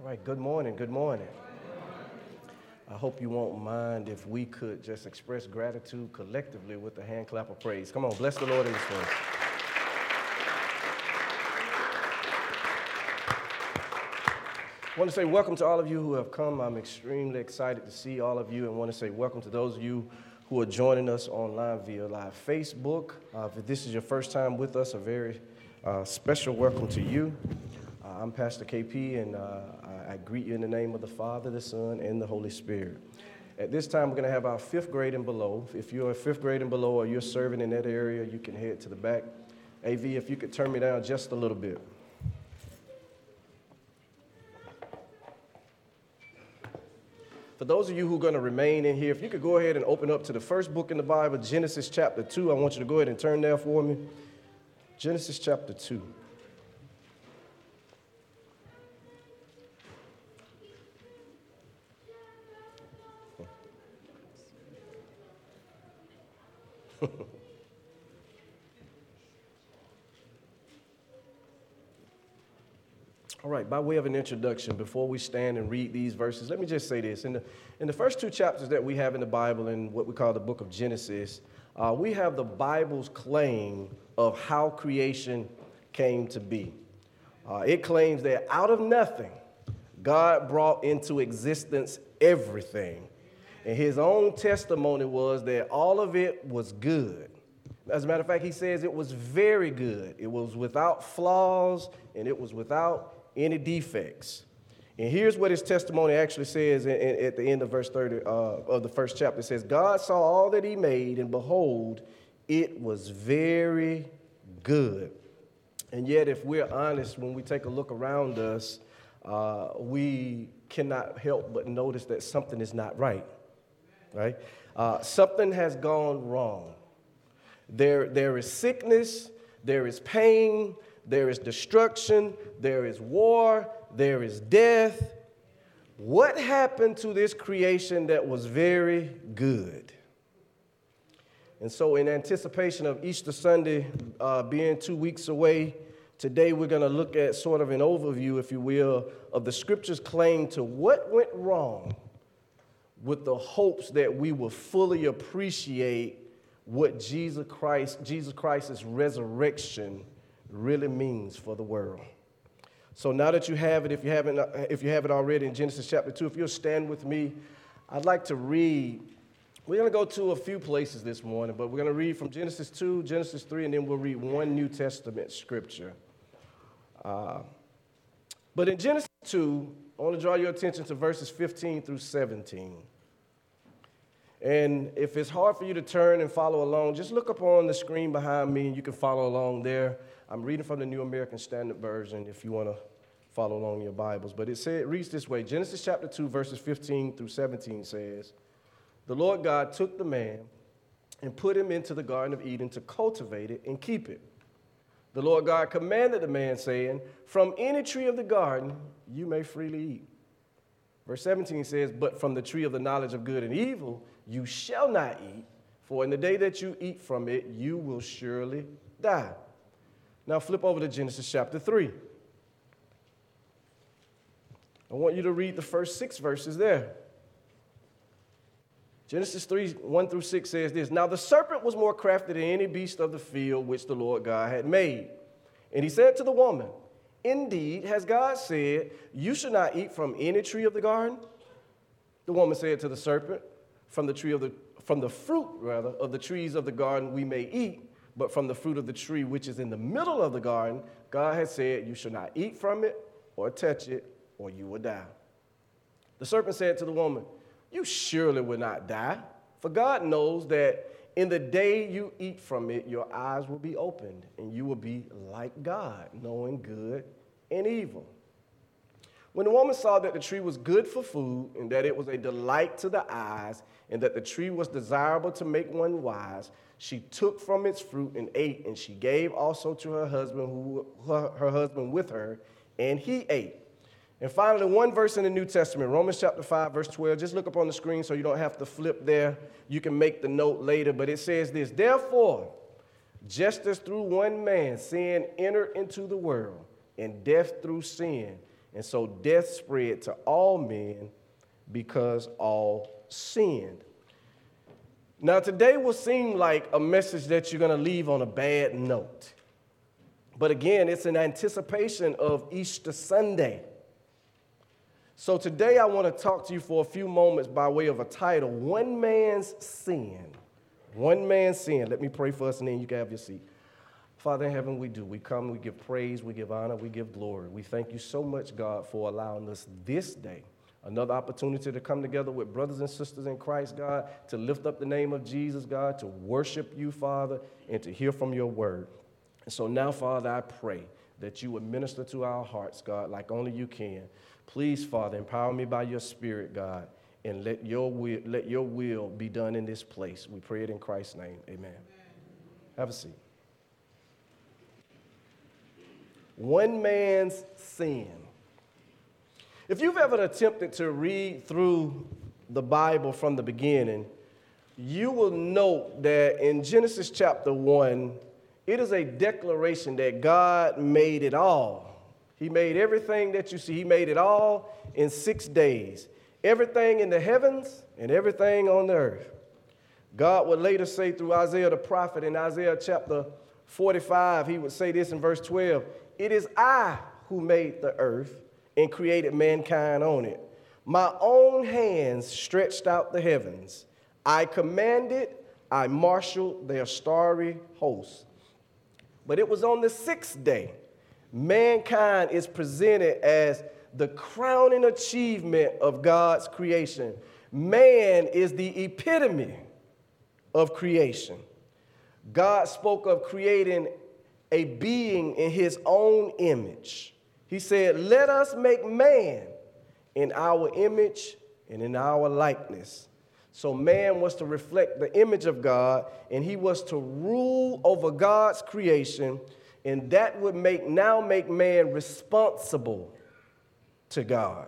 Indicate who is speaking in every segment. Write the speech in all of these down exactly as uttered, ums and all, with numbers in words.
Speaker 1: right, good morning, good morning. I hope you won't mind if we could just express gratitude collectively with a hand clap of praise. Come on, bless the Lord in this place. I want to say welcome to all of you who have come. I'm extremely excited to see all of you, and want to say welcome to those of you who are joining us online via live Facebook. Uh, if this is your first time with us, a very uh, special welcome to you. Uh, I'm Pastor K P, and uh, I, I greet you in the name of the Father, the Son, and the Holy Spirit. At this time, we're going to have our fifth grade and below. If you're a fifth grade and below or you're serving in that area, you can head to the back. A V, if you could turn me down just a little bit. For those of you who are going to remain in here, if you could go ahead and open up to the first book in the Bible, Genesis chapter two. I want you to go ahead and turn there for me. Genesis chapter two. All right, by way of an introduction, before we stand and read these verses, let me just say this. In the, in the first two chapters that we have in the Bible, in what we call the book of Genesis, uh, we have the Bible's claim of how creation came to be. Uh, it claims that out of nothing, God brought into existence everything. And his own testimony was that all of it was good. As a matter of fact, he says it was very good. It was without flaws, and it was without any defects. And here's what his testimony actually says in, in, at the end of verse thirty uh, of the first chapter. It says, God saw all that he made, and behold, it was very good. And yet, if we're honest, when we take a look around us, uh, we cannot help but notice that something is not right, right? Uh, something has gone wrong. There, there is sickness, there is pain, there is destruction, there is war, there is death. What happened to this creation that was very good? And so in anticipation of Easter Sunday uh, being two weeks away, today we're going to look at sort of an overview, if you will, of the Scripture's claim to what went wrong, with the hopes that we will fully appreciate what Jesus Christ, Jesus Christ's resurrection really means for the world. So now that you have it, if you haven't, if you have it already in Genesis chapter two, if you'll stand with me, I'd like to read. We're going to go to a few places this morning, but we're going to read from Genesis two, Genesis three, and then we'll read one New Testament scripture. Uh, but in Genesis two, I want to draw your attention to verses fifteen through seventeen. And if it's hard for you to turn and follow along, just look up on the screen behind me and you can follow along there. I'm reading from the New American Standard Version if you want to follow along in your Bibles. But it, say, it reads this way. Genesis chapter two, verses fifteen through seventeen says, the Lord God took the man and put him into the Garden of Eden to cultivate it and keep it. The Lord God commanded the man, saying, from any tree of the garden you may freely eat. Verse seventeen says, but from the tree of the knowledge of good and evil you shall not eat, for in the day that you eat from it, you will surely die. Now flip over to Genesis chapter three. I want you to read the first six verses there. Genesis three, one through six says this, now the serpent was more crafty than any beast of the field which the Lord God had made. And he said to the woman, indeed, has God said, you should not eat from any tree of the garden? The woman said to the serpent, from the tree of the from the fruit, rather, of the trees of the garden we may eat, but from the fruit of the tree which is in the middle of the garden, God has said, you shall not eat from it or touch it, or you will die. The serpent said to the woman, you surely will not die, for God knows that in the day you eat from it, your eyes will be opened, and you will be like God, knowing good and evil. When the woman saw that the tree was good for food, and that it was a delight to the eyes, and that the tree was desirable to make one wise, she took from its fruit and ate, and she gave also to her husband, who her, her husband with her, and he ate. And finally, one verse in the New Testament, Romans chapter five, verse twelve. Just look up on the screen so you don't have to flip there. You can make the note later, but it says this, therefore, just as through one man sin entered into the world, and death through sin, And so death spread to all men because all sinned. Now, today will seem like a message that you're going to leave on a bad note. But again, it's an anticipation of Easter Sunday. So today I want to talk to you for a few moments by way of a title, One Man's Sin. One man's sin. Let me pray for us, and then you can have your seat. Father in heaven, we do. We come, we give praise, we give honor, we give glory. We thank you so much, God, for allowing us this day another opportunity to come together with brothers and sisters in Christ, God, to lift up the name of Jesus, God, to worship you, Father, and to hear from your word. And so now, Father, I pray that you would minister to our hearts, God, like only you can. Please, Father, empower me by your Spirit, God, and let your will, let your will be done in this place. We pray it in Christ's name. Amen. Amen. Have a seat. One man's sin. If you've ever attempted to read through the Bible from the beginning, you will note that in Genesis chapter one, it is a declaration that God made it all. He made everything that you see. He made it all in six days. Everything in the heavens and everything on the earth. God would later say through Isaiah the prophet in Isaiah chapter forty-five, he would say this in verse twelve, "It is I who made the earth and created mankind on it. My own hands stretched out the heavens. I commanded, I marshaled their starry hosts." But it was on the sixth day, mankind is presented as the crowning achievement of God's creation. Man is the epitome of creation. God spoke of creating a being in his own image. He said, "Let us make man in our image and in our likeness." So man was to reflect the image of God, and he was to rule over God's creation, and that would make now make man responsible to God.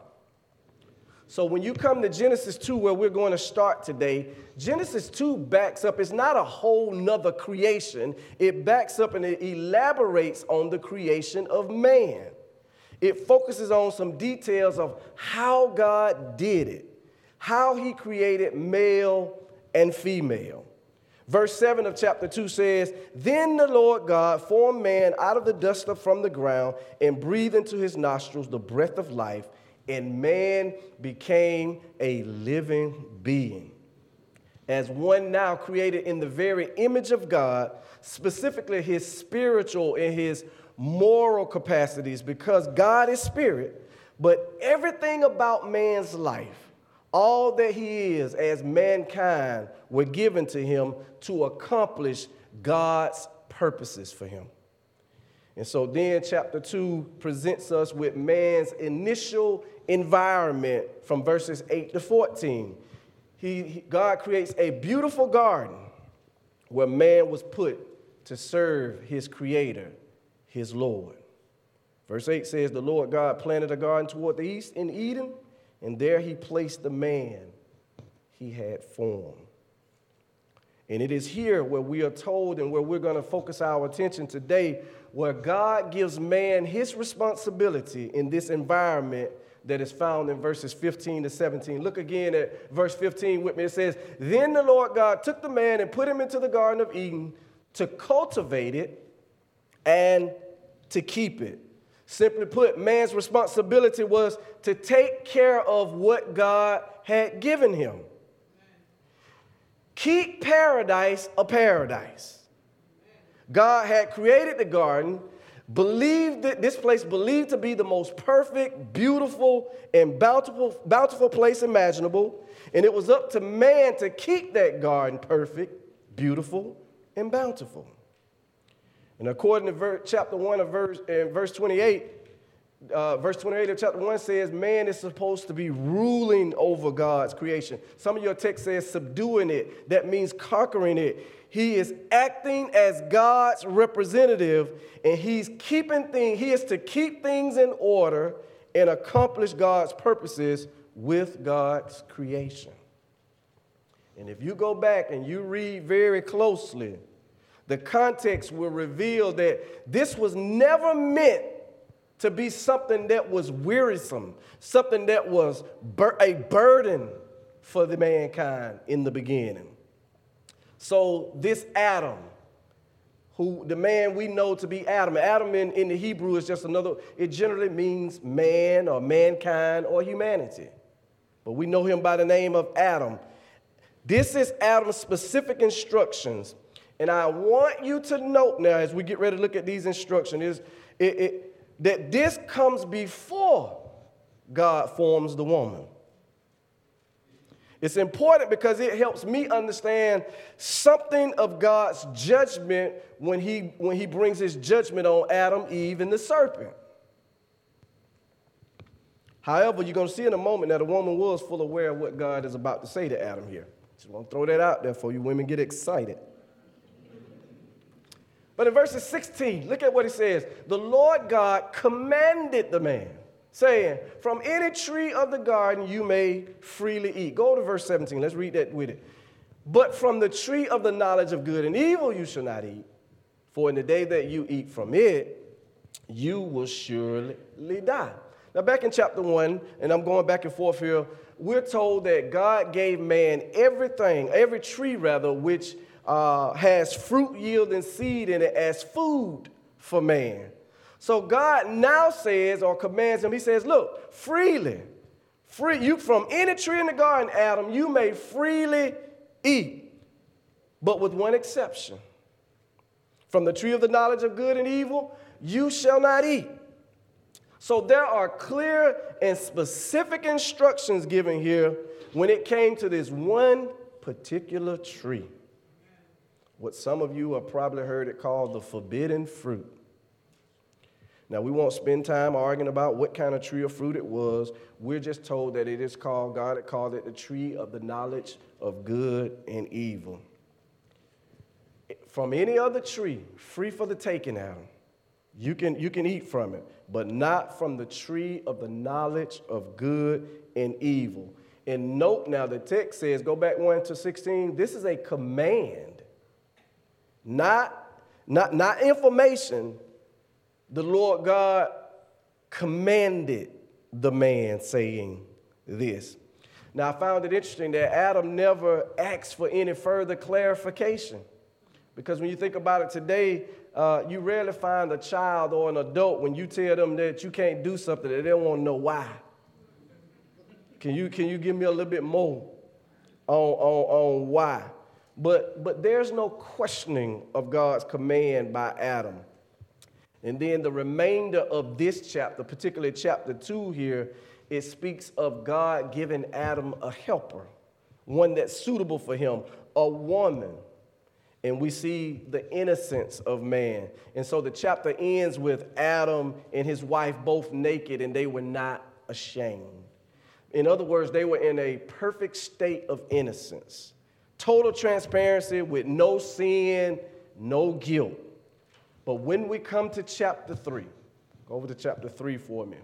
Speaker 1: So when you come to Genesis two, where we're going to start today, Genesis two backs up. It's not a whole nother creation. It backs up and it elaborates on the creation of man. It focuses on some details of how God did it, how he created male and female. Verse seven of chapter two says, "Then the Lord God formed man out of the dust from the ground and breathed into his nostrils the breath of life, and man became a living being." As one now created in the very image of God, specifically his spiritual and his moral capacities, because God is spirit, but everything about man's life, all that he is as mankind, were given to him to accomplish God's purposes for him. And so then chapter two presents us with man's initial environment from verses eight to fourteen. He, he, God creates a beautiful garden where man was put to serve his creator, his Lord. Verse eight says, "The Lord God planted a garden toward the east in Eden, and there he placed the man he had formed." And it is here where we are told and where we're going to focus our attention today, where God gives man his responsibility in this environment that is found in verses fifteen to seventeen. Look again at verse fifteen with me. It says, "Then the Lord God took the man and put him into the Garden of Eden to cultivate it and to keep it." Simply put, man's responsibility was to take care of what God had given him. Keep paradise a paradise. God had created the garden, believed that this place believed to be the most perfect, beautiful, and bountiful, bountiful place imaginable, and it was up to man to keep that garden perfect, beautiful, and bountiful. And according to verse, chapter one of verse, and verse twenty-eight, uh, verse twenty-eight of chapter one says, man is supposed to be ruling over God's creation. Some of your text says subduing it. That means conquering it. He is acting as God's representative, and he's keeping things. He is to keep things in order and accomplish God's purposes with God's creation. And if you go back and you read very closely, the context will reveal that this was never meant to be something that was wearisome, something that was bur- a burden for the mankind in the beginning. So this Adam, who the man we know to be Adam, Adam in, in the Hebrew is just another, it generally means man or mankind or humanity. But we know him by the name of Adam. This is Adam's specific instructions. And I want you to note now, as we get ready to look at these instructions, is it, it, that this comes before God forms the woman. It's important because it helps me understand something of God's judgment when he, when he brings his judgment on Adam, Eve, and the serpent. However, you're going to see in a moment that a woman was fully aware of what God is about to say to Adam here. Just want to throw that out there for you women get excited. But in verses sixteen, look at what it says. The Lord God commanded the man, saying, from any tree of the garden you may freely eat. Go to verse seventeen. Let's read that with it. But from the tree of the knowledge of good and evil you shall not eat, for in the day that you eat from it, you will surely die. Now, back in chapter one, and I'm going back and forth here, we're told that God gave man everything, every tree rather, which uh, has fruit yielding seed in it as food for man. So God now says or commands him, he says, look, freely, free you from any tree in the garden, Adam, you may freely eat, but with one exception. From the tree of the knowledge of good and evil, you shall not eat. So there are clear and specific instructions given here when it came to this one particular tree. What some of you have probably heard it called the forbidden fruit. Now, we won't spend time arguing about what kind of tree or fruit it was. We're just told that it is called, God had called it the tree of the knowledge of good and evil. From any other tree, free for the taking, Adam. You can, you can eat from it, but not from the tree of the knowledge of good and evil. And note now, the text says, go back one to sixteen, this is a command, not, not, not information. The Lord God commanded the man saying this. Now, I found it interesting that Adam never asked for any further clarification. Because when you think about it today, uh, you rarely find a child or an adult when you tell them that you can't do something that they don't want to know why. Can you, can you give me a little bit more on, on, on why? But, but there's no questioning of God's command by Adam. And then the remainder of this chapter, particularly chapter two here, it speaks of God giving Adam a helper, one that's suitable for him, a woman. And we see the innocence of man. And so the chapter ends with Adam and his wife both naked, and they were not ashamed. In other words, they were in a perfect state of innocence, total transparency with no sin, no guilt. But when we come to chapter three, go over to chapter three for a minute.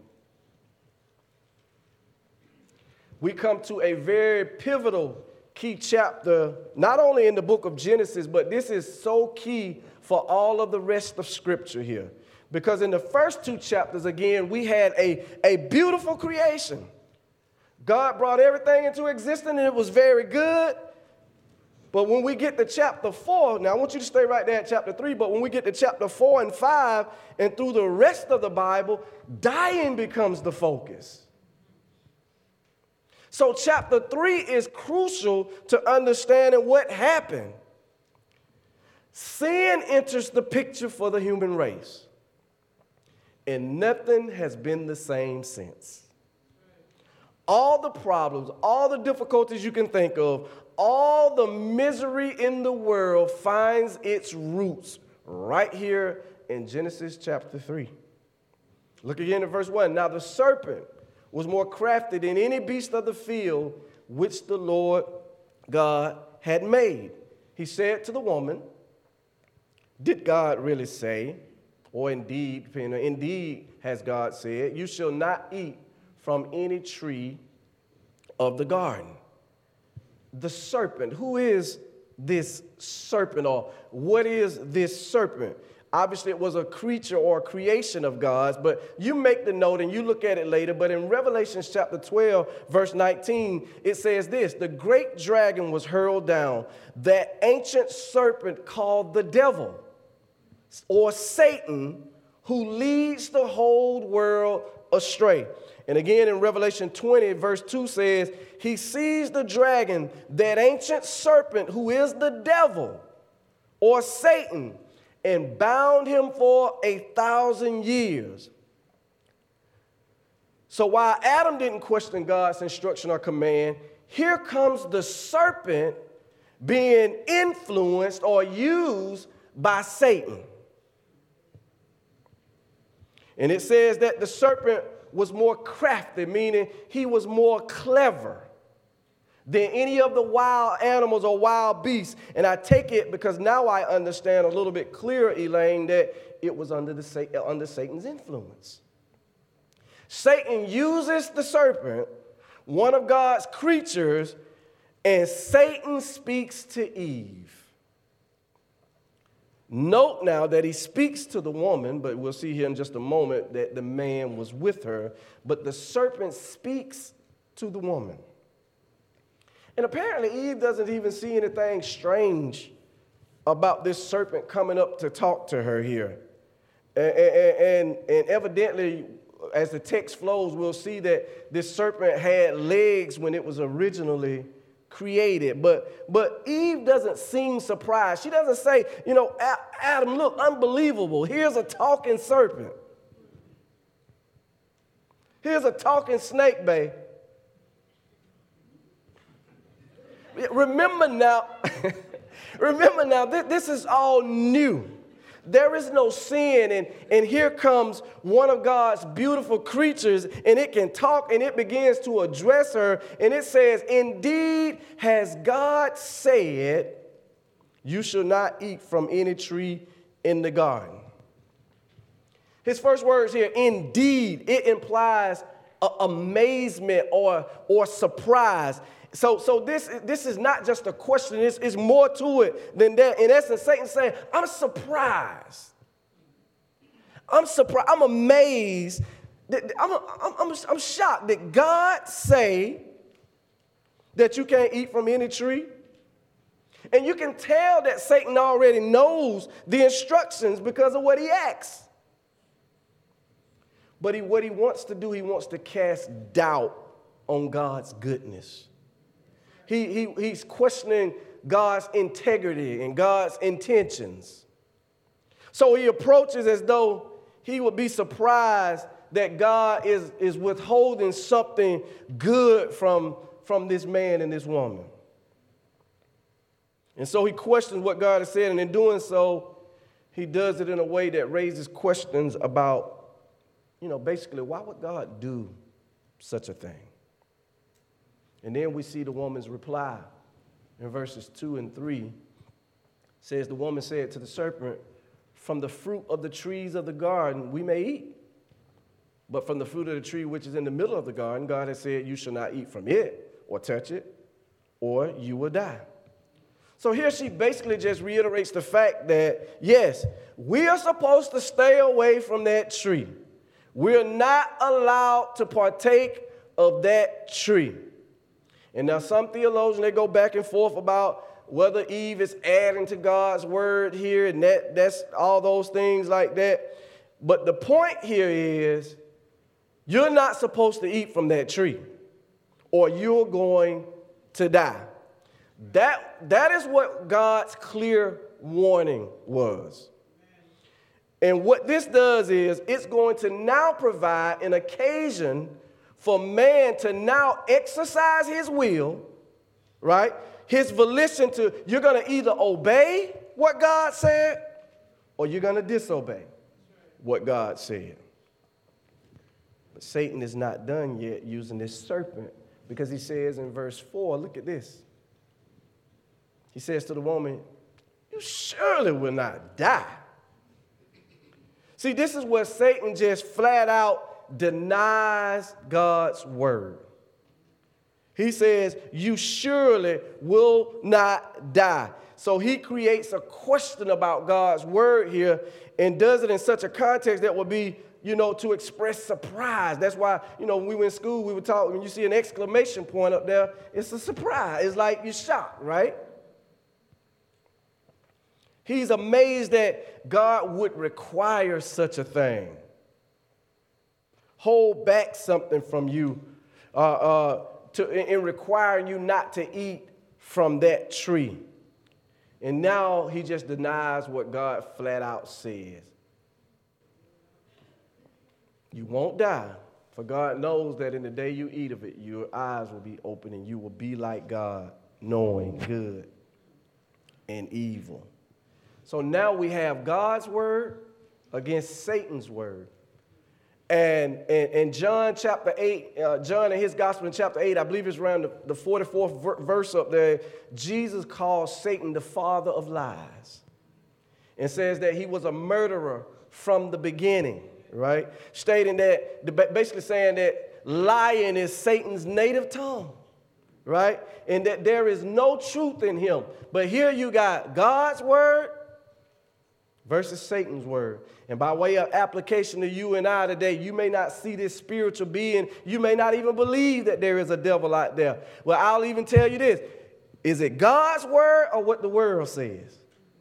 Speaker 1: We come to a very pivotal key chapter, not only in the book of Genesis, but this is so key for all of the rest of Scripture here. Because in the first two chapters, again, we had a, a beautiful creation. God brought everything into existence, and it was very good. But when we get to chapter four, now I want you to stay right there at chapter three, but when we get to chapter four and five, and through the rest of the Bible, dying becomes the focus. So chapter three is crucial to understanding what happened. Sin enters the picture for the human race, and nothing has been the same since. All the problems, all the difficulties you can think of, all the misery in the world finds its roots right here in Genesis chapter three. Look again at verse one. Now the serpent was more crafty than any beast of the field which the Lord God had made. He said to the woman, did God really say, or indeed, indeed has God said, you shall not eat from any tree of the garden. The serpent, who is this serpent, or what is this serpent? Obviously, it was a creature or a creation of God's, but you make the note and you look at it later. But in Revelation chapter twelve, verse nineteen, it says this: the great dragon was hurled down, that ancient serpent called the devil, or Satan, who leads the whole world astray. And again, in Revelation twenty, verse two says, he sees the dragon, that ancient serpent, who is the devil, or Satan, and bound him for a thousand years. So while Adam didn't question God's instruction or command, here comes the serpent being influenced or used by Satan. And it says that the serpent was more crafty, meaning he was more clever than any of the wild animals or wild beasts. And I take it because now I understand a little bit clearer, Elaine, that it was under, the, under Satan's influence. Satan uses the serpent, one of God's creatures, and Satan speaks to Eve. Note now that he speaks to the woman, but we'll see here in just a moment that the man was with her, but the serpent speaks to the woman. And apparently Eve doesn't even see anything strange about this serpent coming up to talk to her here. And, and, and, and evidently, as the text flows, we'll see that this serpent had legs when it was originally created. But, but Eve doesn't seem surprised. She doesn't say, you know, Adam, look, unbelievable. Here's a talking serpent. Here's a talking snake, babe. Remember now, remember now, this, this is all new. There is no sin, and, and here comes one of God's beautiful creatures, and it can talk, and it begins to address her, and it says, indeed has God said, you shall not eat from any tree in the garden. His first words here, indeed, it implies a, amazement or, or surprise. So, so this, this is not just a question. It's, it's more to it than that. In essence, Satan's saying, I'm surprised. I'm surprised. I'm amazed. That, I'm, I'm, I'm, I'm shocked that God say that you can't eat from any tree. And you can tell that Satan already knows the instructions because of what he asks. But he, what he wants to do, he wants to cast doubt on God's goodness. He, he, he's questioning God's integrity and God's intentions. So he approaches as though he would be surprised that God is, is withholding something good from, from this man and this woman. And so he questions what God has said, and in doing so, he does it in a way that raises questions about, you know, basically, why would God do such a thing? And then we see the woman's reply in verses two and three. It says, the woman said to the serpent, from the fruit of the trees of the garden we may eat. But from the fruit of the tree which is in the middle of the garden, God has said, you shall not eat from it or touch it, or you will die. So here she basically just reiterates the fact that, yes, we are supposed to stay away from that tree. We're not allowed to partake of that tree. And now some theologians, they go back and forth about whether Eve is adding to God's word here, and that, that's all those things like that. But the point here is, you're not supposed to eat from that tree, or you're going to die. That, that is what God's clear warning was. And what this does is, it's going to now provide an occasion for man to now exercise his will, right? His volition to, you're going to either obey what God said or you're going to disobey what God said. But Satan is not done yet using this serpent, because he says in verse four, look at this. He says to the woman, you surely will not die. See, this is where Satan just flat out denies God's word. He says, you surely will not die. So he creates a question about God's word here and does it in such a context that would be, you know, to express surprise. That's why, you know, when we were in school, we were taught when you see an exclamation point up there, it's a surprise. It's like you're shocked, right? He's amazed that God would require such a thing. Hold back something from you uh, uh, to, in, in requiring you not to eat from that tree. And now he just denies what God flat out says. You won't die, for God knows that in the day you eat of it, your eyes will be open and you will be like God, knowing good and evil. So now we have God's word against Satan's word. And in John chapter eight, uh, John in his gospel in chapter eight, I believe it's around the, the forty-fourth ver- verse up there, Jesus calls Satan the father of lies and says that he was a murderer from the beginning, right? Stating that, basically saying that lying is Satan's native tongue, right? And that there is no truth in him. But here you got God's word versus Satan's word. And by way of application to you and I today, you may not see this spiritual being. You may not even believe that there is a devil out there. Well, I'll even tell you this. Is it God's word or what the world says?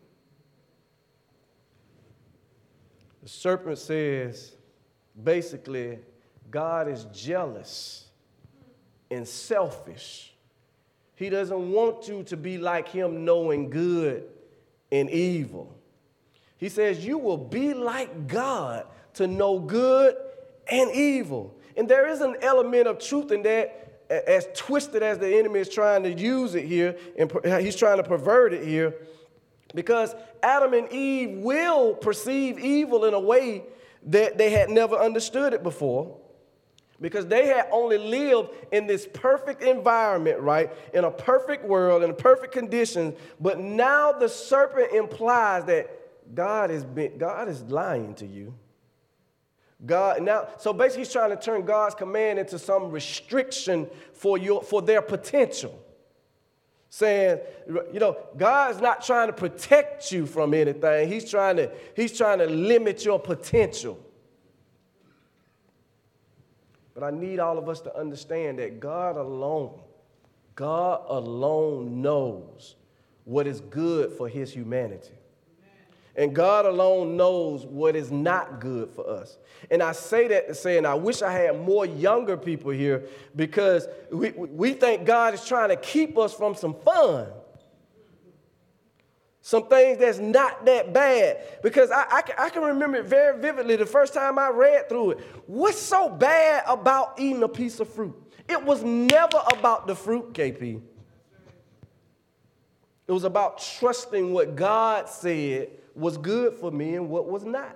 Speaker 1: The serpent says, basically, God is jealous and selfish. He doesn't want you to be like him, knowing good and evil. He says you will be like God to know good and evil. And there is an element of truth in that, as twisted as the enemy is trying to use it here, and he's trying to pervert it here, because Adam and Eve will perceive evil in a way that they had never understood it before, because they had only lived in this perfect environment, right, in a perfect world, in a perfect conditions. But now the serpent implies that God is been, God is lying to you. God now, so basically he's trying to turn God's command into some restriction for your for their potential. Saying, you know, God's not trying to protect you from anything. He's trying to, he's trying to limit your potential. But I need all of us to understand that God alone, God alone knows what is good for his humanity. And God alone knows what is not good for us. And I say that to say, and I wish I had more younger people here, because we, we think God is trying to keep us from some fun. Some things that's not that bad. Because I, I, I can remember it very vividly the first time I read through it. What's so bad about eating a piece of fruit? It was never about the fruit, K P. It was about trusting what God said was good for me and what was not.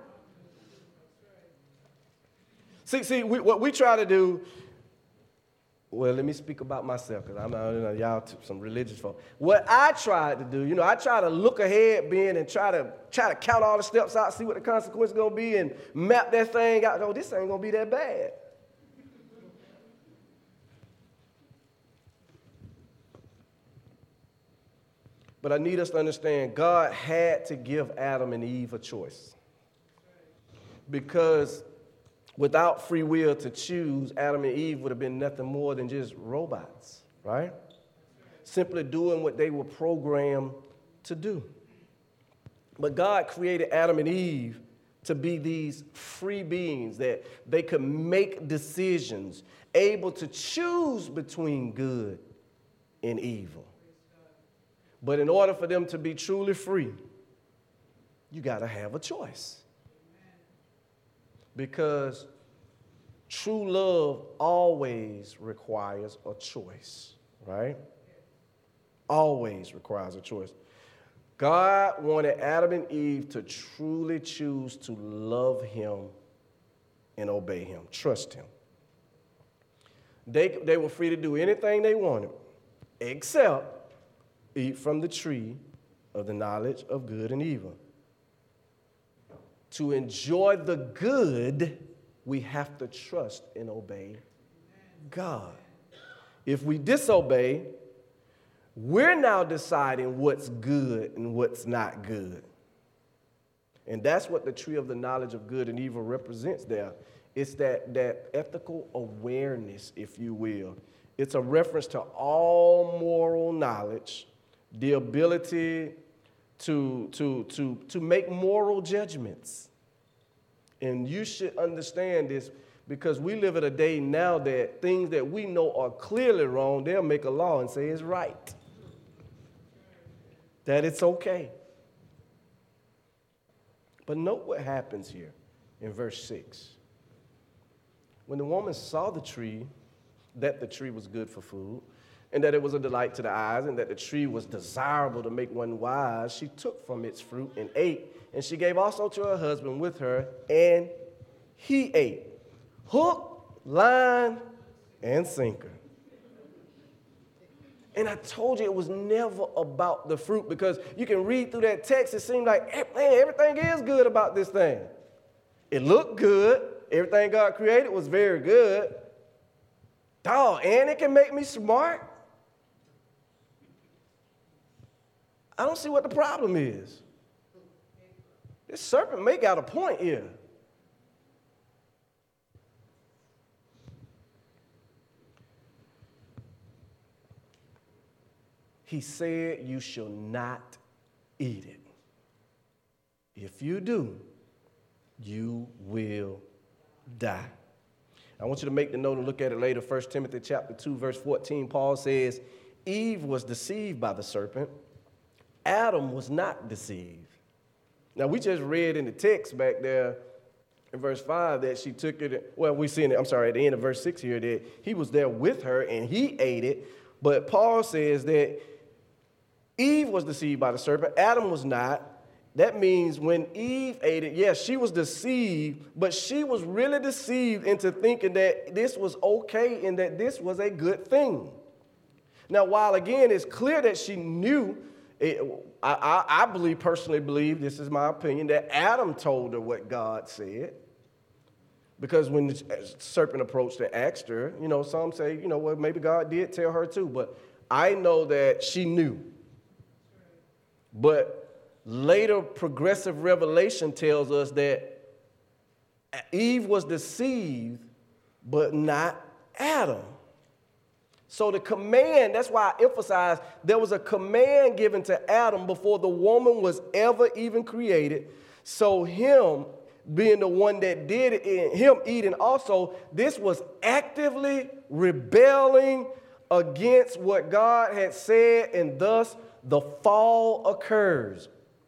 Speaker 1: See, see, we, what we try to do, well, let me speak about myself, because I'm not, you know, y'all some religious folk. What I tried to do, you know, I try to look ahead, Ben, and try to try to count all the steps out, see what the consequences going to be, and map that thing out. Oh, this ain't going to be that bad. But I need us to understand God had to give Adam and Eve a choice. Because without free will to choose, Adam and Eve would have been nothing more than just robots, right? Simply doing what they were programmed to do. But God created Adam and Eve to be these free beings that they could make decisions, able to choose between good and evil. But in order for them to be truly free, you got to have a choice. Because true love always requires a choice, right? Always requires a choice. God wanted Adam and Eve to truly choose to love him and obey him, trust him. They, they were free to do anything they wanted, except eat from the tree of the knowledge of good and evil. To enjoy the good, we have to trust and obey God. If we disobey, We're now deciding what's good and what's not good. And that's what the tree of the knowledge of good and evil represents there. It's that, that ethical awareness, if you will. It's a reference to all moral knowledge, the ability to, to, to, to make moral judgments. And you should understand this because we live in a day now that things that we know are clearly wrong, they'll make a law and say it's right. That it's okay. But note what happens here in verse six. When the woman saw the tree, that the tree was good for food, and that it was a delight to the eyes, and that the tree was desirable to make one wise, she took from its fruit and ate, and she gave also to her husband with her, and he ate. Hook, line, and sinker. And I told you it was never about the fruit because you can read through that text, it seemed like, man, everything is good about this thing. It looked good. Everything God created was very good. Dog, and it can make me smart. I don't see what the problem is. This serpent may got a point here. He said, you shall not eat it. If you do, you will die. I want you to make the note and look at it later. First Timothy chapter two, verse fourteen, Paul says, Eve was deceived by the serpent. Adam was not deceived. Now, we just read in the text back there in verse five that she took it. Well, we see in it, I'm sorry, at the end of verse six here that he was there with her and he ate it. But Paul says that Eve was deceived by the serpent. Adam was not. That means when Eve ate it, yes, she was deceived, but she was really deceived into thinking that this was okay and that this was a good thing. Now, while again, it's clear that she knew, it, I, I, I believe, personally believe, this is my opinion, that Adam told her what God said. Because when the serpent approached and asked her, you know, some say, you know, well, maybe God did tell her too, but I know that she knew. But later progressive revelation tells us that Eve was deceived, but not Adam. So the command, that's why I emphasize, there was a command given to Adam before the woman was ever even created. So him being the one that did it, and him eating also, this was actively rebelling against what God had said, and thus the fall occurs.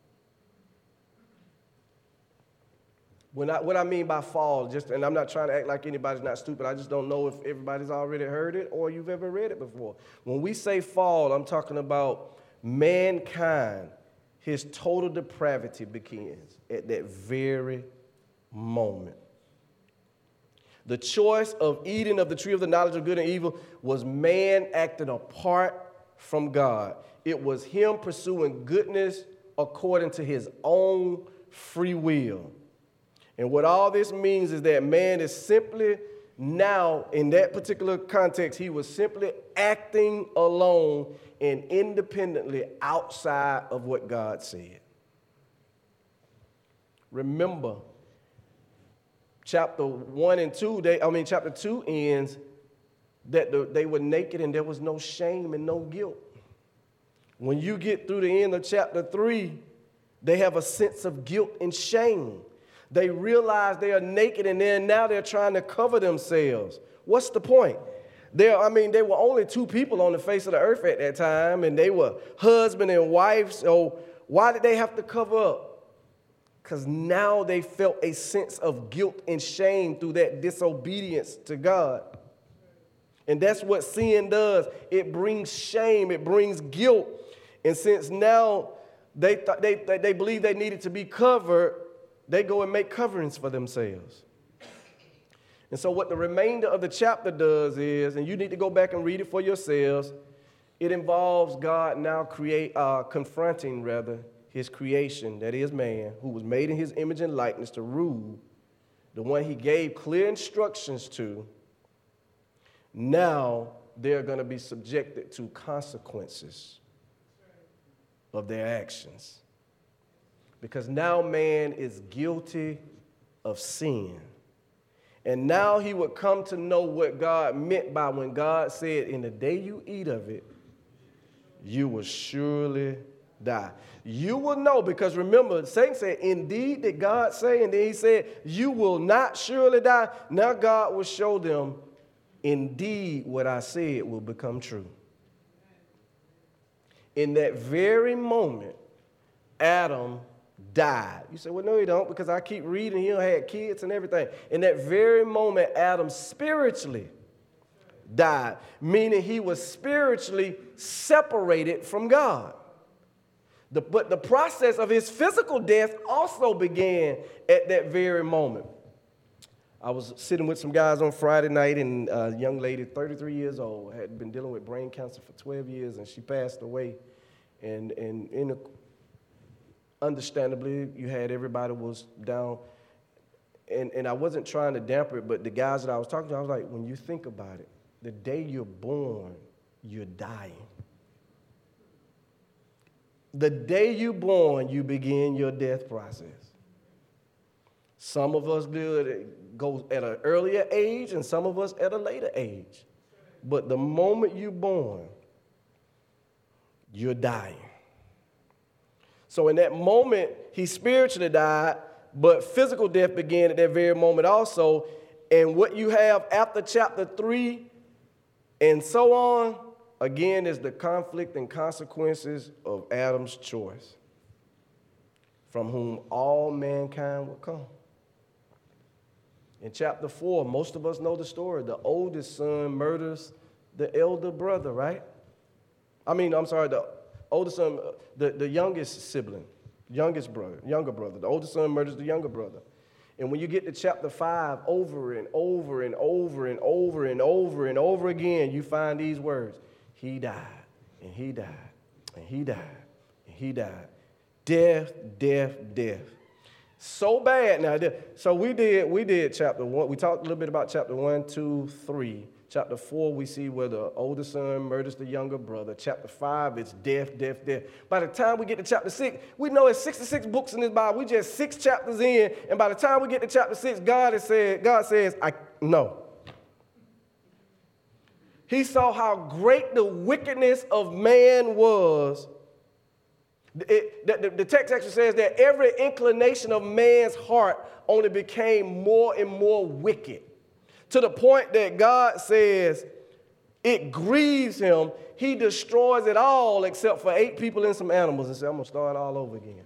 Speaker 1: When I, what I mean by fall, just, and I'm not trying to act like anybody's not stupid, I just don't know if everybody's already heard it or you've ever read it before. When we say fall, I'm talking about mankind, his total depravity begins at that very moment. The choice of eating of the tree of the knowledge of good and evil was man acting apart from God. It was him pursuing goodness according to his own free will. And what all this means is that man is simply now, in that particular context, he was simply acting alone and independently outside of what God said. Remember, chapter one and two, they, I mean, chapter two ends that the, they were naked and there was no shame and no guilt. When you get through the end of chapter three, they have a sense of guilt and shame. They realize they are naked and then now they're trying to cover themselves. What's the point? There, I mean, there were only two people on the face of the earth at that time, and they were husband and wife. So why did they have to cover up? Because now they felt a sense of guilt and shame through that disobedience to God. And that's what sin does. It brings shame. It brings guilt. And since now they, th- they, they, they believe they needed to be covered, they go and make coverings for themselves. And so what the remainder of the chapter does is, and you need to go back and read it for yourselves, it involves God now create, uh, confronting, rather, his creation, that is man, who was made in his image and likeness to rule, the one he gave clear instructions to, now they're going to be subjected to consequences of their actions. Because now man is guilty of sin. And now he would come to know what God meant by when God said, in the day you eat of it, you will surely die. You will know, because remember, Satan said, indeed did God say, and then he said, you will not surely die. Now God will show them, indeed what I said will become true. In that very moment, Adam died. You say, well, no, he don't, because I keep reading, he had kids and everything. In that very moment, Adam spiritually died, meaning he was spiritually separated from God. The, but the process of his physical death also began at that very moment. I was sitting with some guys on Friday night, and a young lady, thirty-three years old, had been dealing with brain cancer for twelve years, and she passed away. And, and in a, understandably, you had everybody was down. And, and I wasn't trying to damper it, but the guys that I was talking to, I was like, when you think about it, the day you're born, you're dying. The day you're born, you begin your death process. Some of us do it go at an earlier age, and some of us at a later age. But the moment you're born, you're dying. So in that moment, he spiritually died, but physical death began at that very moment also. And what you have after chapter three and so on, again, is the conflict and consequences of Adam's choice, from whom all mankind will come. In chapter four, most of us know the story. The oldest son murders the elder brother, right? I mean, I'm sorry, the oldest son, the, the youngest sibling, youngest brother, younger brother. The oldest son murders the younger brother. And when you get to chapter five, over and over and over and over and over and over again, you find these words. He died, and he died, and he died, and he died. Death, death, death. So bad now. So we did, we did chapter one. We talked a little bit about chapter one, two, three. Chapter four, we see where the older son murders the younger brother. Chapter five, it's death, death, death. By the time we get to chapter six, we know it's sixty-six books in this Bible. We just six chapters in, and by the time we get to chapter six, God has said, God says, I no. He saw how great the wickedness of man was. It, the, the, the text actually says that every inclination of man's heart only became more and more wicked, to the point that God says it grieves him. He destroys it all except for eight people and some animals, and says, I'm going to start all over again.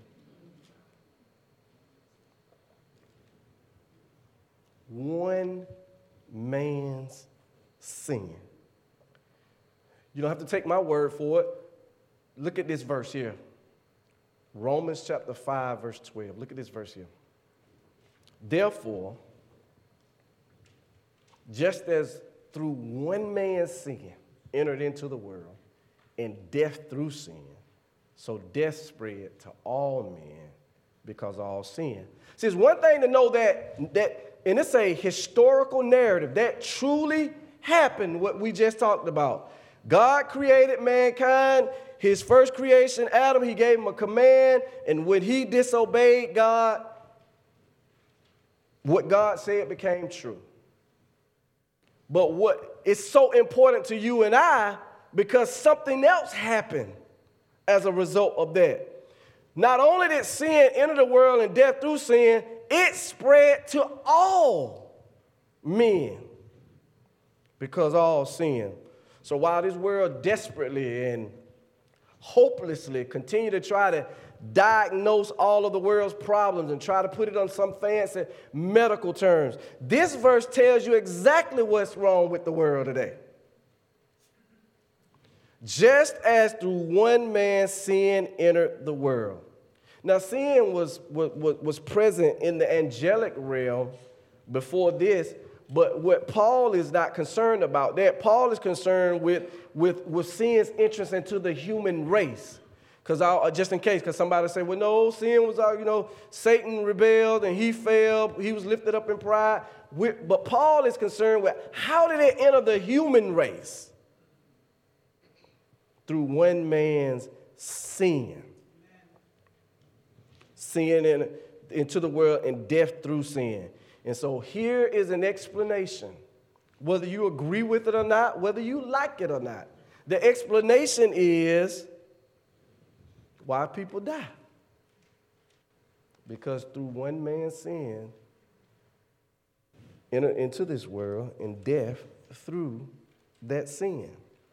Speaker 1: One man's sin. You don't have to take my word for it. Look at this verse here. Romans chapter five, verse twelve. Look at this verse here. Therefore, just as through one man's sin entered into the world, and death through sin, so death spread to all men because all sin. See, it's one thing to know that, that, and it's a historical narrative that truly happened, what we just talked about. God created mankind. His first creation, Adam, he gave him a command, and when he disobeyed God, what God said became true. But what is so important to you and I, because something else happened as a result of that. Not only did sin enter the world and death through sin, it spread to all men because all sin. So while this world desperately and hopelessly continue to try to diagnose all of the world's problems and try to put it on some fancy medical terms, this verse tells you exactly what's wrong with the world today. Just as through one man sin entered the world. Now, sin was, was, was present in the angelic realm before this, but what Paul is not concerned about that. Paul is concerned with, with, with sin's entrance into the human race. Because just in case, because somebody say, well, no, sin was, you know, Satan rebelled and he fell. He was lifted up in pride. But Paul is concerned with how did it enter the human race? through one man's sin. Sin in, into the world and death through sin. And so here is an explanation, whether you agree with it or not, whether you like it or not. The explanation is why people die. Because through one man's sin entered into this world and death through that sin.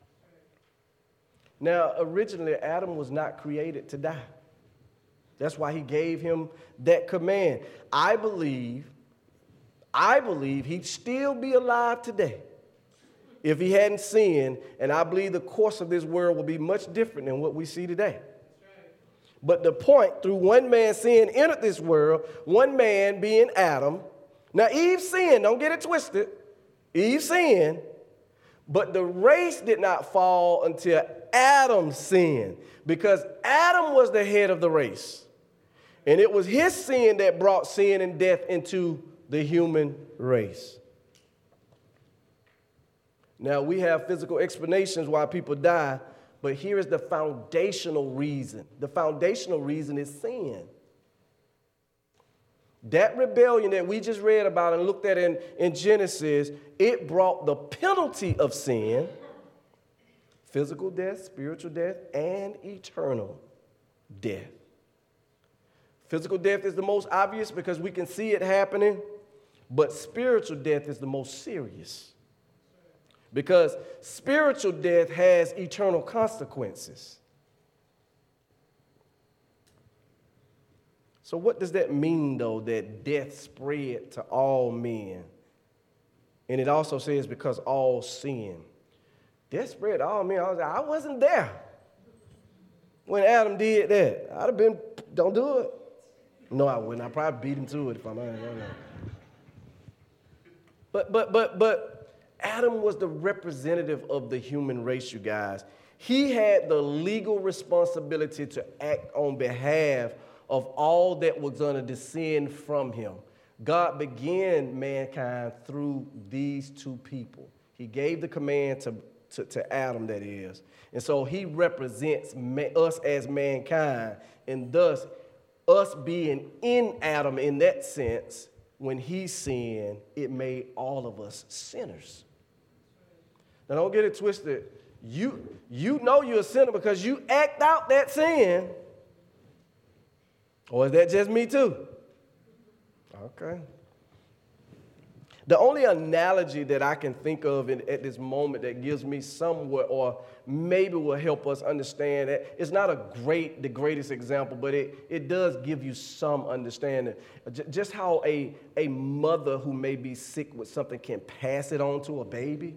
Speaker 1: Now, originally, Adam was not created to die. That's why he gave him that command. I believe, I believe he'd still be alive today if he hadn't sinned, and I believe the course of this world will be much different than what we see today. But the point, through one man's sin entered this world, one man being Adam. Now, Eve sinned, don't get it twisted. Eve sinned, but the race did not fall until Adam sinned, because Adam was the head of the race. And it was his sin that brought sin and death into the human race. Now, we have physical explanations why people die, but here is the foundational reason. The foundational reason is sin. That rebellion that we just read about and looked at in, in Genesis, it brought the penalty of sin, physical death, spiritual death, and eternal death. Physical death is the most obvious because we can see it happening, but spiritual death is the most serious. Because spiritual death has eternal consequences. So what does that mean, though, that death spread to all men? And it also says because all sin. Death spread to all men. I, was, I wasn't there when Adam did that. I'd have been, don't do it. No, I wouldn't. I'd probably beat him to it if I'm honest. But, but, but, but, Adam was the representative of the human race, you guys. He had the legal responsibility to act on behalf of all that was going to descend from him. God began mankind through these two people. He gave the command to, to, to Adam, that is. And so he represents ma- us as mankind, and thus us being in Adam in that sense, when he sinned, it made all of us sinners. Now, don't get it twisted. You, you know you're a sinner because you act out that sin. Or is that just me too? Okay. The only analogy that I can think of in, at this moment that gives me somewhat, or maybe will help us understand that, it's not a great, the greatest example, but it, it does give you some understanding. J- just how a, a mother who may be sick with something can pass it on to a baby.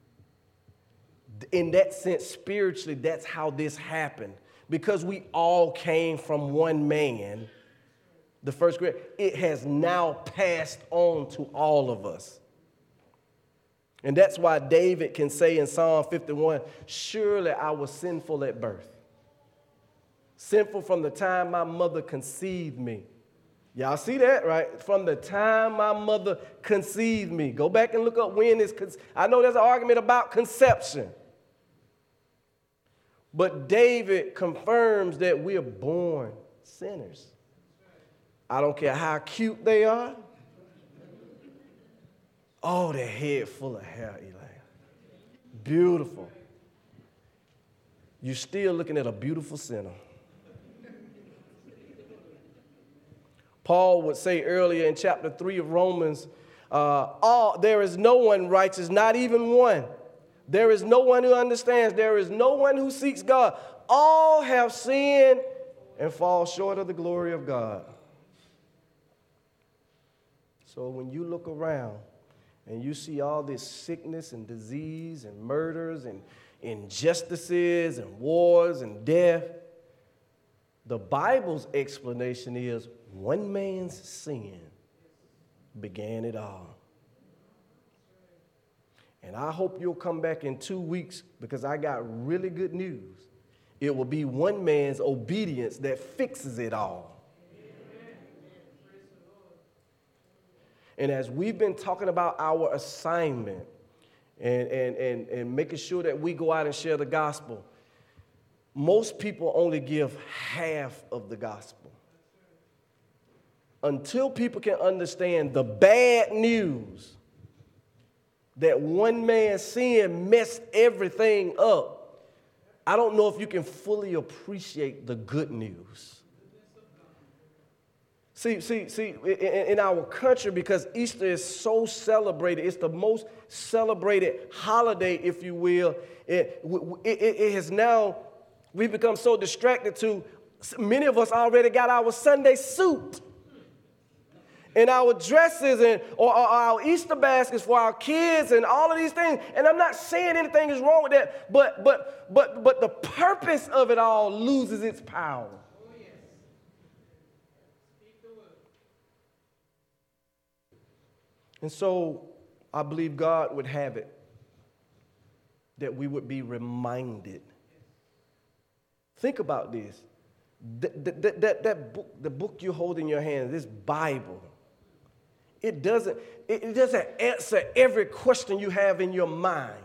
Speaker 1: In that sense, spiritually, that's how this happened. Because we all came from one man, the first grade, it has now passed on to all of us. And that's why David can say in Psalm fifty-one, surely I was sinful at birth. Sinful from the time my mother conceived me. Y'all see that, right? From the time my mother conceived me. Go back and look up when it's, con- I know there's an argument about conception. But David confirms that we are born sinners. I don't care how cute they are. Oh, their head full of hair, Eli. Beautiful. You're still looking at a beautiful sinner. Paul would say earlier in chapter three of Romans, uh, all, there is no one righteous, not even one. There is no one who understands. There is no one who seeks God. All have sinned and fall short of the glory of God. So when you look around and you see all this sickness and disease and murders and injustices and wars and death, the Bible's explanation is one man's sin began it all. And I hope you'll come back in two weeks because I got really good news. It will be one man's obedience that fixes it all. And as we've been talking about our assignment and, and, and, and making sure that we go out and share the gospel, most people only give half of the gospel. Until people can understand the bad news that one man's sin messed everything up, I don't know if you can fully appreciate the good news. See, see, see, in, in our country, because Easter is so celebrated, it's the most celebrated holiday, if you will. It, it, it has now, we've become so distracted to, many of us already got our Sunday suit and our dresses and or, or our Easter baskets for our kids and all of these things. And I'm not saying anything is wrong with that, but but but but the purpose of it all loses its power. Oh, yes. Speak the word. And so I believe God would have it that we would be reminded. Think about this. That, that, that, that book, the book you hold in your hand, this Bible, It doesn't, it doesn't answer every question you have in your mind.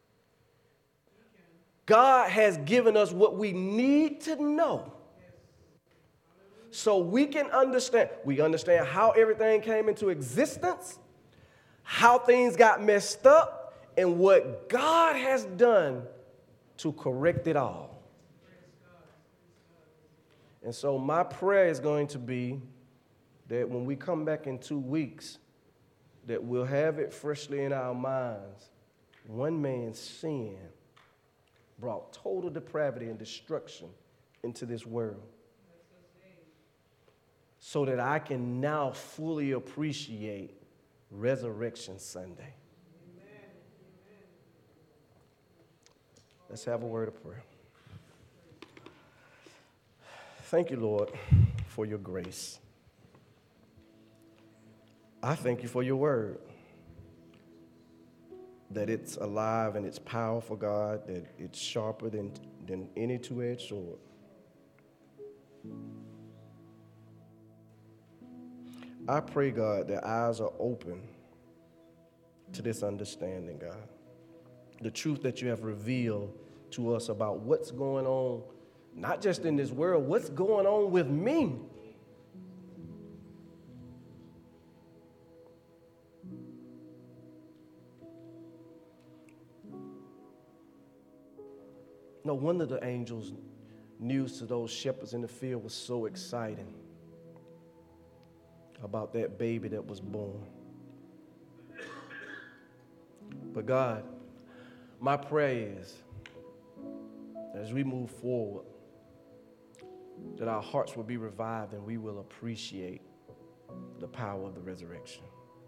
Speaker 1: God has given us what we need to know so we can understand. We understand how everything came into existence, how things got messed up, and what God has done to correct it all. And so my prayer is going to be that when we come back in two weeks, that we'll have it freshly in our minds. One man's sin brought total depravity and destruction into this world. So that I can now fully appreciate Resurrection Sunday. Amen. Let's have a word of prayer. Thank you, Lord, for your grace. I thank you for your word, that it's alive and it's powerful, God, that it's sharper than, than any two-edged sword. I pray, God, that eyes are open to this understanding, God. The truth that you have revealed to us about what's going on, not just in this world, what's going on with me. No wonder the angels' news to those shepherds in the field was so exciting about that baby that was born. But God, my prayer is, as we move forward, that our hearts will be revived and we will appreciate the power of the resurrection.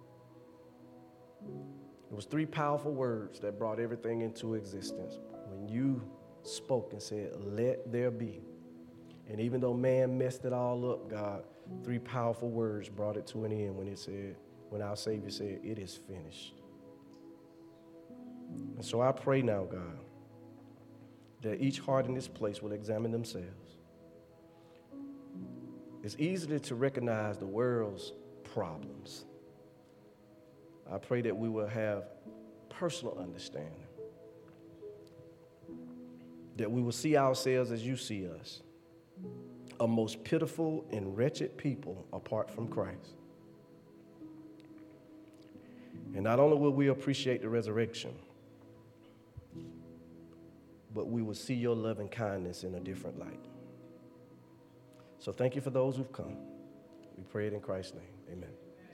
Speaker 1: It was three powerful words that brought everything into existence. When you spoke and said, let there be. And even though man messed it all up, God, three powerful words brought it to an end when it said, when our Savior said, it is finished. And so I pray now, God, that each heart in this place will examine themselves. It's easy to recognize the world's problems. I pray that we will have personal understanding, that we will see ourselves as you see us, a most pitiful and wretched people apart from Christ. And not only will we appreciate the resurrection, but we will see your love and kindness in a different light. So thank you for those who've come. We pray it in Christ's name. Amen.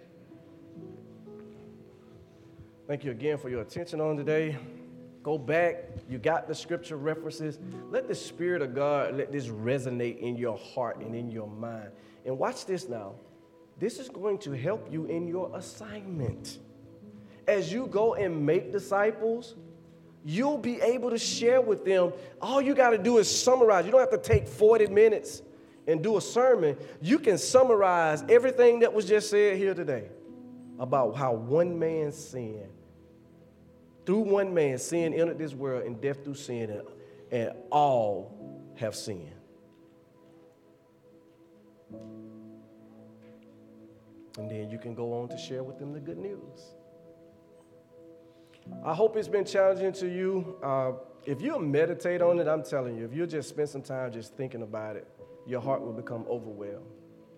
Speaker 1: Thank you again for your attention on today. Go back. You got the scripture references. Let the Spirit of God, let this resonate in your heart and in your mind. And watch this now. This is going to help you in your assignment. As you go and make disciples, you'll be able to share with them. All you got to do is summarize. You don't have to take forty minutes and do a sermon. You can summarize everything that was just said here today about how one man's sin, through one man, sin entered this world, and death through sin, and, and all have sinned. And then you can go on to share with them the good news. I hope it's been challenging to you. Uh, if you meditate on it, I'm telling you, if you just spend some time just thinking about it, your heart will become overwhelmed.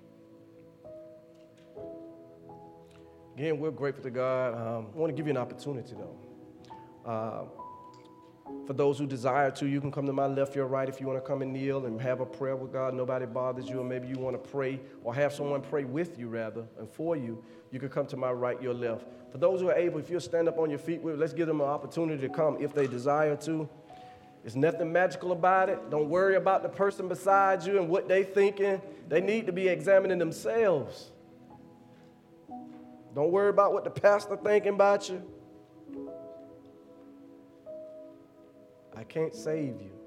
Speaker 1: Again, we're grateful to God. Um, I want to give you an opportunity, though. Uh, for those who desire to, you can come to my left, your right, if you want to come and kneel and have a prayer with God. Nobody bothers you, or maybe you want to pray or have someone pray with you, rather, and for you. You can come to my right, your left. For those who are able, if you'll stand up on your feet, let's give them an opportunity to come if they desire to. There's nothing magical about it. Don't worry about the person beside you and what they're thinking. They need to be examining themselves. Don't worry about what the pastor thinking about you. I can't save you.